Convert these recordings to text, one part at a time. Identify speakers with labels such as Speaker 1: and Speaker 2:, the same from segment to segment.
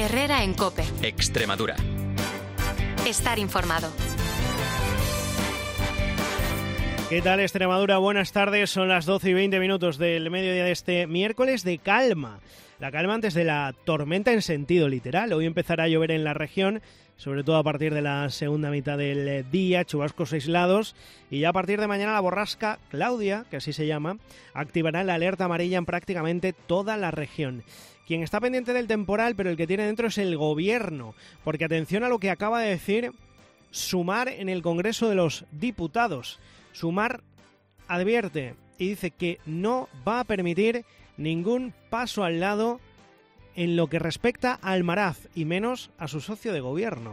Speaker 1: Herrera en COPE.
Speaker 2: Extremadura.
Speaker 1: Estar informado.
Speaker 3: ¿Qué tal, Extremadura? Buenas tardes, son las 12:20 del mediodía de este miércoles de calma. La calma antes de la tormenta en sentido literal. Hoy empezará a llover en la región, sobre todo a partir de la segunda mitad del día, chubascos aislados, y ya a partir de mañana la borrasca Claudia, que así se llama, activará la alerta amarilla en prácticamente toda la región. Quien está pendiente del temporal, pero el que tiene dentro es el gobierno, porque atención a lo que acaba de decir Sumar en el Congreso de los Diputados. Sumar advierte y dice que no va a permitir ningún paso al lado en lo que respecta a Almaraz y menos a su socio de gobierno.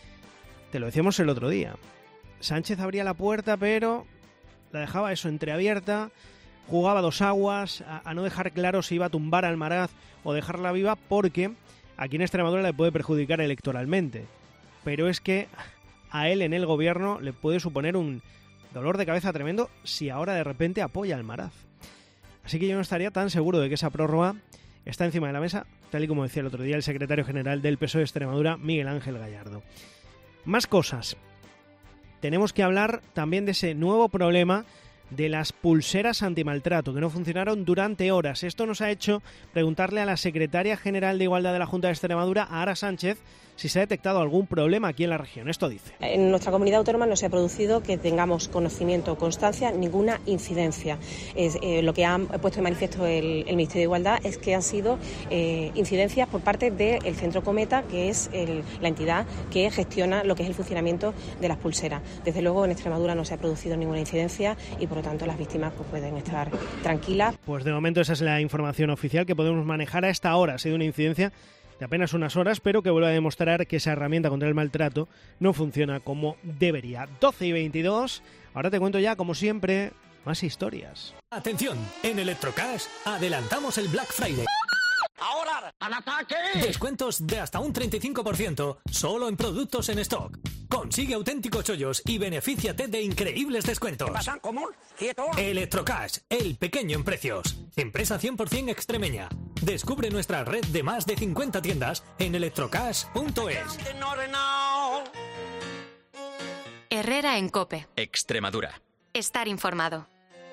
Speaker 3: Te lo decíamos el otro día. Sánchez abría la puerta, pero la dejaba eso entreabierta, jugaba dos aguas, a no dejar claro si iba a tumbar a Almaraz o dejarla viva, porque aquí en Extremadura le puede perjudicar electoralmente. Pero es que a él en el gobierno le puede suponer un dolor de cabeza tremendo si ahora de repente apoya a Almaraz. Así que yo no estaría tan seguro de que esa prórroga está encima de la mesa, tal y como decía el otro día el secretario general del PSOE de Extremadura, Miguel Ángel Gallardo. Más cosas. Tenemos que hablar también de ese nuevo problema de las pulseras antimaltrato, que no funcionaron durante horas. Esto nos ha hecho preguntarle a la secretaria general de Igualdad de la Junta de Extremadura, a Ara Sánchez, si se ha detectado algún problema aquí en la región. Esto dice.
Speaker 4: En nuestra comunidad autónoma no se ha producido, que tengamos conocimiento o constancia, ninguna incidencia. Lo que ha puesto de manifiesto el Ministerio de Igualdad es que han sido incidencias por parte del Centro Cometa, que es la entidad que gestiona lo que es el funcionamiento de las pulseras. Desde luego en Extremadura no se ha producido ninguna incidencia y por lo tanto las víctimas pues pueden estar tranquilas.
Speaker 3: Pues de momento esa es la información oficial que podemos manejar a esta hora. Ha sido una incidencia de apenas unas horas, pero que vuelve a demostrar que esa herramienta contra el maltrato no funciona como debería. 12:22, ahora te cuento ya, como siempre, más historias.
Speaker 5: Atención, en Electrocash adelantamos el Black Friday.
Speaker 6: ¡Ahora, al ataque!
Speaker 5: Descuentos de hasta un 35% solo en productos en stock. Consigue auténticos chollos y benefíciate de increíbles descuentos.
Speaker 6: ¿Qué pasa? ¿Cómo? ¿Quieto?
Speaker 5: Electrocash, el pequeño en precios. Empresa 100% extremeña. Descubre nuestra red de más de 50 tiendas en electrocash.es.
Speaker 1: Herrera en COPE.
Speaker 2: Extremadura.
Speaker 1: Estar informado.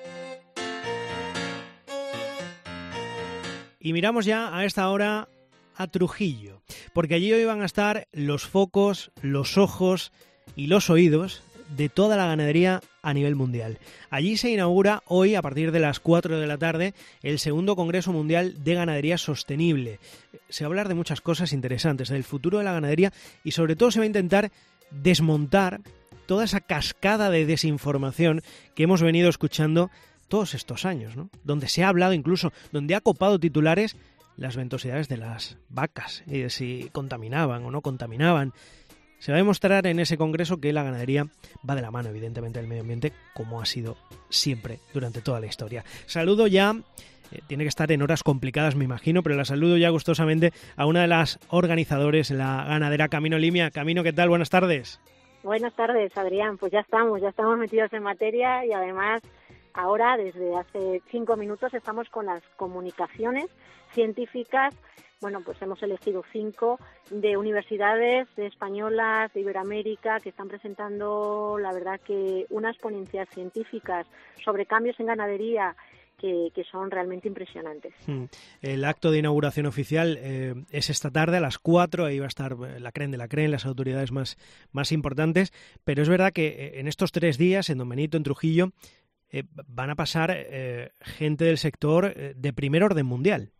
Speaker 3: Y miramos ya a esta hora a Trujillo, porque allí hoy van a estar los focos, los ojos y los oídos de toda la ganadería a nivel mundial. Allí se inaugura hoy, a partir de las 4 de la tarde, el segundo Congreso Mundial de Ganadería Sostenible. Se va a hablar de muchas cosas interesantes, del futuro de la ganadería, y sobre todo se va a intentar desmontar toda esa cascada de desinformación que hemos venido escuchando todos estos años, ¿no? Donde se ha hablado incluso, donde ha copado titulares las ventosidades de las vacas y de si contaminaban o no contaminaban. Se va a demostrar en ese congreso que la ganadería va de la mano, evidentemente, del medio ambiente, como ha sido siempre durante toda la historia. Saludo ya, tiene que estar en horas complicadas, me imagino, pero la saludo ya gustosamente a una de las organizadores, la ganadera Camino Limia. Camino, ¿qué tal? Buenas tardes.
Speaker 7: Buenas tardes, Adrián. Pues ya estamos metidos en materia y además ahora, desde hace 5 minutos, estamos con las comunicaciones científicas. Bueno, pues hemos elegido 5 de universidades españolas, de Iberoamérica, que están presentando, la verdad, que unas ponencias científicas sobre cambios en ganadería que son realmente impresionantes.
Speaker 3: El acto de inauguración oficial es esta tarde a las 4, ahí va a estar la CREN de la CREN, las autoridades más importantes, pero es verdad que en estos 3 días, en Don Benito, en Trujillo, van a pasar gente del sector de primer orden mundial.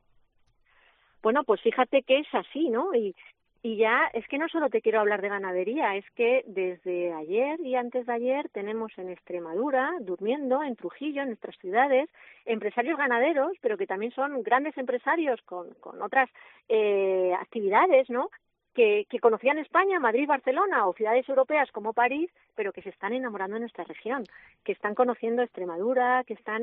Speaker 7: Bueno, pues fíjate que es así, ¿no? Y ya es que no solo te quiero hablar de ganadería, es que desde ayer y antes de ayer tenemos en Extremadura, durmiendo, en Trujillo, en nuestras ciudades, empresarios ganaderos, pero que también son grandes empresarios con otras actividades, ¿no? Que conocían España, Madrid, Barcelona o ciudades europeas como París, pero que se están enamorando de nuestra región, que están conociendo Extremadura, que están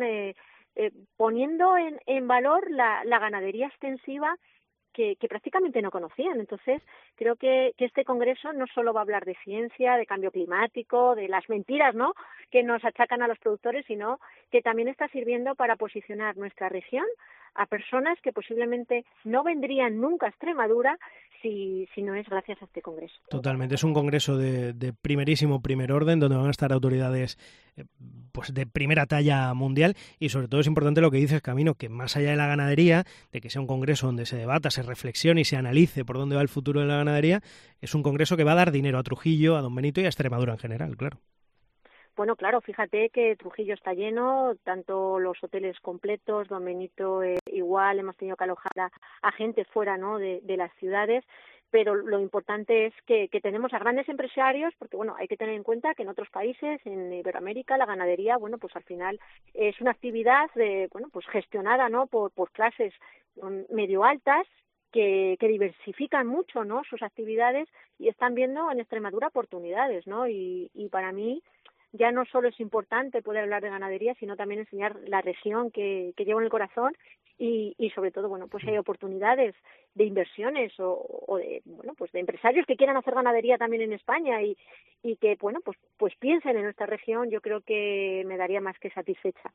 Speaker 7: poniendo en valor la ganadería extensiva que prácticamente no conocían. Entonces, creo que este congreso no solo va a hablar de ciencia, de cambio climático, de las mentiras, ¿no?, que nos achacan a los productores, sino que también está sirviendo para posicionar nuestra región a personas que posiblemente no vendrían nunca a Extremadura si no es gracias a este congreso.
Speaker 3: Totalmente, es un congreso de primerísimo primer orden, donde van a estar autoridades pues de primera talla mundial, y sobre todo es importante lo que dices, Camino, que más allá de la ganadería, de que sea un congreso donde se debata, se reflexione y se analice por dónde va el futuro de la ganadería, es un congreso que va a dar dinero a Trujillo, a Don Benito y a Extremadura en general, claro.
Speaker 7: Bueno, claro, fíjate que Trujillo está lleno, tanto los hoteles completos, Don Benito igual, hemos tenido que alojar a gente fuera, ¿no?, de las ciudades, pero lo importante es que tenemos a grandes empresarios, porque bueno, hay que tener en cuenta que en otros países, en Iberoamérica, la ganadería, bueno, pues al final es una actividad pues gestionada, ¿no?, por clases medio altas, que diversifican mucho, ¿no?, sus actividades, y están viendo en Extremadura oportunidades, ¿no? Y para mí ya no solo es importante poder hablar de ganadería, sino también enseñar la región que llevo en el corazón, y sobre todo, bueno, pues hay oportunidades de inversiones o de, bueno, pues de empresarios que quieran hacer ganadería también en España y que, bueno, pues piensen en nuestra región. Yo creo que me daría más que satisfecha.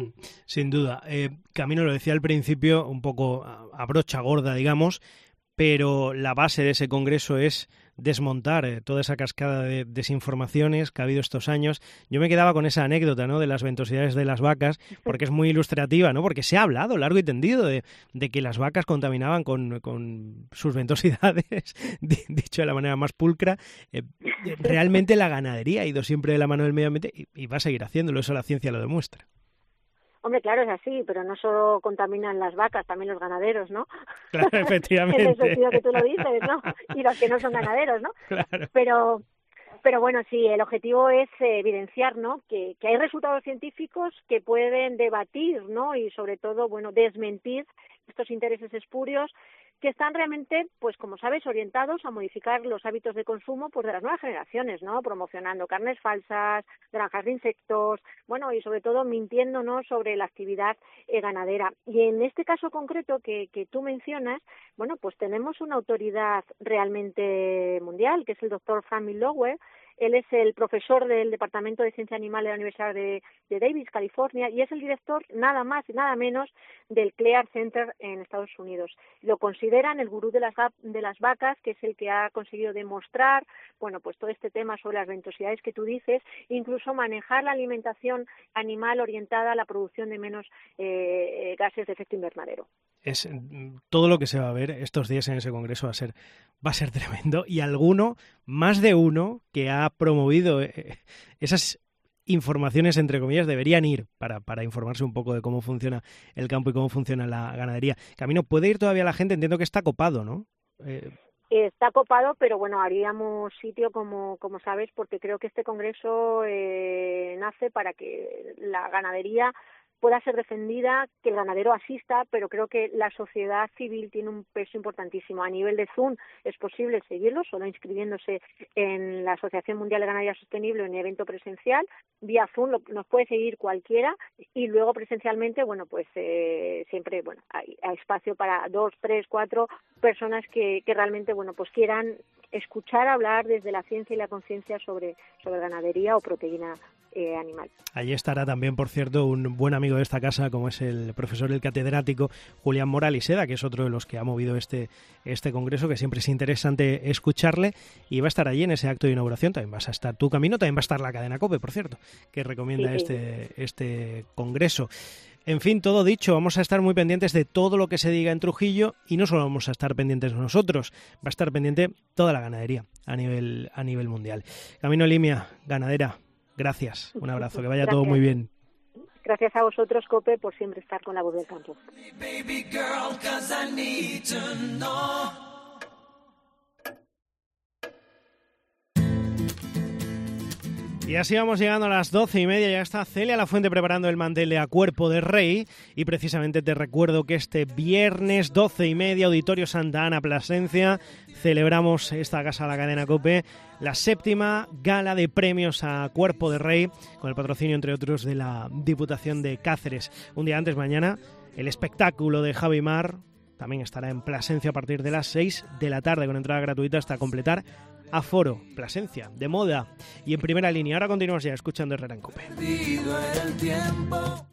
Speaker 3: Sin duda. Camino, lo decía al principio, un poco a brocha gorda, digamos, pero la base de ese congreso es desmontar toda esa cascada de desinformaciones que ha habido estos años. Yo me quedaba con esa anécdota, ¿no?, de las ventosidades de las vacas, porque es muy ilustrativa, ¿no?, porque se ha hablado largo y tendido de que las vacas contaminaban con sus ventosidades, dicho de la manera más pulcra. Realmente la ganadería ha ido siempre de la mano del medio ambiente y va a seguir haciéndolo, eso la ciencia lo demuestra.
Speaker 7: Hombre, claro, es así, pero no solo contaminan las vacas, también los ganaderos, ¿no?
Speaker 3: Claro, efectivamente.
Speaker 7: En el sentido que tú lo dices, ¿no? Y los que no son ganaderos, ¿no?
Speaker 3: Claro.
Speaker 7: Pero bueno, sí, el objetivo es evidenciar, ¿no?, que hay resultados científicos que pueden debatir, ¿no?, y sobre todo, bueno, desmentir estos intereses espurios que están realmente, pues como sabes, orientados a modificar los hábitos de consumo pues de las nuevas generaciones, ¿no?, promocionando carnes falsas, granjas de insectos, bueno, y sobre todo mintiendo, ¿no?, sobre la actividad ganadera. Y en este caso concreto que tú mencionas, bueno, pues tenemos una autoridad realmente mundial, que es el doctor Frank Millower. Él es el profesor del Departamento de Ciencia Animal de la Universidad de Davis, California, y es el director, nada más y nada menos, del CLEAR Center en Estados Unidos. Lo consideran el gurú de las vacas, que es el que ha conseguido demostrar, bueno, pues todo este tema sobre las ventosidades que tú dices, incluso manejar la alimentación animal orientada a la producción de menos gases de efecto invernadero.
Speaker 3: Es todo lo que se va a ver estos días en ese congreso va a ser tremendo, y más de uno que ha promovido esas informaciones, entre comillas, deberían ir para informarse un poco de cómo funciona el campo y cómo funciona la ganadería. Camino, ¿puede ir todavía la gente? Entiendo que está copado, ¿no?
Speaker 7: Está copado, pero bueno, haríamos sitio, como sabes, porque creo que este congreso nace para que la ganadería pueda ser defendida, que el ganadero asista, pero creo que la sociedad civil tiene un peso importantísimo. A nivel de Zoom es posible seguirlo, solo inscribiéndose en la Asociación Mundial de Ganadería Sostenible en evento presencial. Vía Zoom nos puede seguir cualquiera, y luego presencialmente, bueno, pues siempre, bueno, hay espacio para 2, 3, 4 personas que realmente, bueno, pues quieran escuchar hablar desde la ciencia y la conciencia sobre ganadería o proteína animal.
Speaker 3: Allí estará también, por cierto, un buen amigo de esta casa, como es el profesor, el catedrático Julián Moraliseda, que es otro de los que ha movido este congreso, que siempre es interesante escucharle, y va a estar allí en ese acto de inauguración. También vas a estar tú, Camino, también va a estar la cadena COPE, por cierto, que recomienda este congreso. En fin, todo dicho, vamos a estar muy pendientes de todo lo que se diga en Trujillo, y no solo vamos a estar pendientes nosotros, va a estar pendiente toda la ganadería a nivel mundial. Camino Limia, ganadera, gracias, un abrazo, que vaya todo muy bien.
Speaker 7: Gracias a vosotros, COPE, por siempre estar con la voz del campo.
Speaker 3: Y así vamos llegando a las 12:30, ya está Celia Lafuente preparando el mantel de A Cuerpo de Rey, y precisamente te recuerdo que este viernes 12:30, Auditorio Santa Ana, Plasencia, celebramos esta casa de la cadena COPE, la 7ª gala de premios a Cuerpo de Rey, con el patrocinio, entre otros, de la Diputación de Cáceres. Un día antes, mañana, el espectáculo de Javi Mar también estará en Plasencia a partir de las 6 de la tarde, con entrada gratuita hasta completar aforo. Plasencia, de moda y en primera línea. Ahora continuamos ya escuchando Herrera en COPE.